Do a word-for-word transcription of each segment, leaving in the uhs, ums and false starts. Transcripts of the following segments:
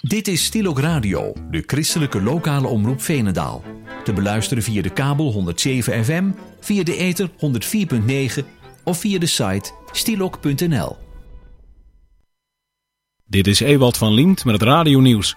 Dit is Stielok Radio, de christelijke lokale omroep Veenendaal. Te beluisteren via de kabel honderd zeven F M, via de ether honderd vier komma negen of via de site stielok punt n l. Dit is Ewald van Liemt met het radionieuws.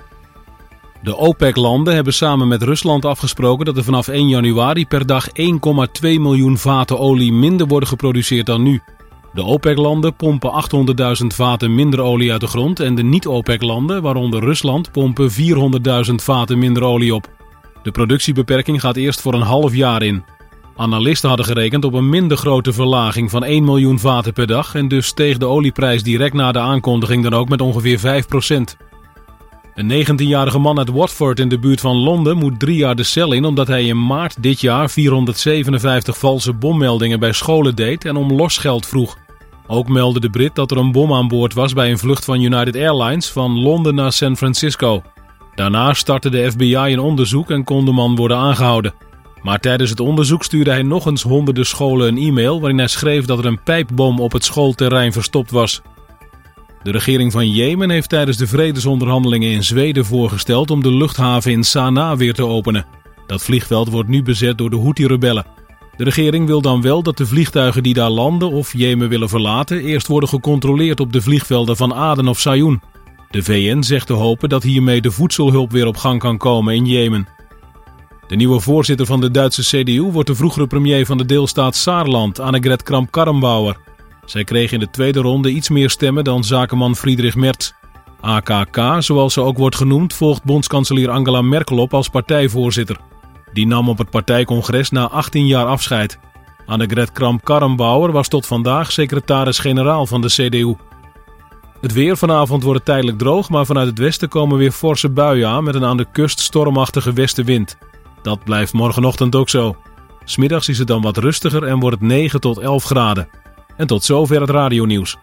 De OPEC-landen hebben samen met Rusland afgesproken dat er vanaf één januari per dag één komma twee miljoen vaten olie minder worden geproduceerd dan nu. De OPEC-landen pompen achthonderdduizend vaten minder olie uit de grond en de niet-OPEC-landen, waaronder Rusland, pompen vierhonderdduizend vaten minder olie op. De productiebeperking gaat eerst voor een half jaar in. Analisten hadden gerekend op een minder grote verlaging van één miljoen vaten per dag en dus steeg de olieprijs direct na de aankondiging dan ook met ongeveer vijf procent. Een negentienjarige man uit Watford in de buurt van Londen moet drie jaar de cel in omdat hij in maart dit jaar vierhonderdzevenenvijftig valse bommeldingen bij scholen deed en om losgeld vroeg. Ook meldde de Brit dat er een bom aan boord was bij een vlucht van United Airlines van Londen naar San Francisco. Daarna startte de F B I een onderzoek en kon de man worden aangehouden. Maar tijdens het onderzoek stuurde hij nog eens honderden scholen een e-mail waarin hij schreef dat er een pijpbom op het schoolterrein verstopt was. De regering van Jemen heeft tijdens de vredesonderhandelingen in Zweden voorgesteld om de luchthaven in Sanaa weer te openen. Dat vliegveld wordt nu bezet door de Houthi-rebellen. De regering wil dan wel dat de vliegtuigen die daar landen of Jemen willen verlaten eerst worden gecontroleerd op de vliegvelden van Aden of Sayoun. De V N zegt te hopen dat hiermee de voedselhulp weer op gang kan komen in Jemen. De nieuwe voorzitter van de Duitse C D U wordt de vroegere premier van de deelstaat Saarland, Annegret Kramp-Karrenbauer. Zij kreeg in de tweede ronde iets meer stemmen dan zakenman Friedrich Merz. A K K, zoals ze ook wordt genoemd, volgt bondskanselier Angela Merkel op als partijvoorzitter. Die nam op het partijcongres na achttien jaar afscheid. Annegret Kramp-Karrenbauer was tot vandaag secretaris-generaal van de C D U. Het weer: vanavond wordt het tijdelijk droog, maar vanuit het westen komen weer forse buien aan met een aan de kust stormachtige westenwind. Dat blijft morgenochtend ook zo. 'S Middags is het dan wat rustiger en wordt het negen tot elf graden. En tot zover het radionieuws.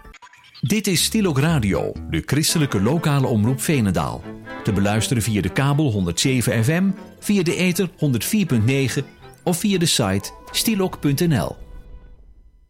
Dit is Stielok Radio, de christelijke lokale omroep Veenendaal. Te beluisteren via de kabel honderd zeven F M, via de ether honderd vier komma negen of via de site stielok punt n l.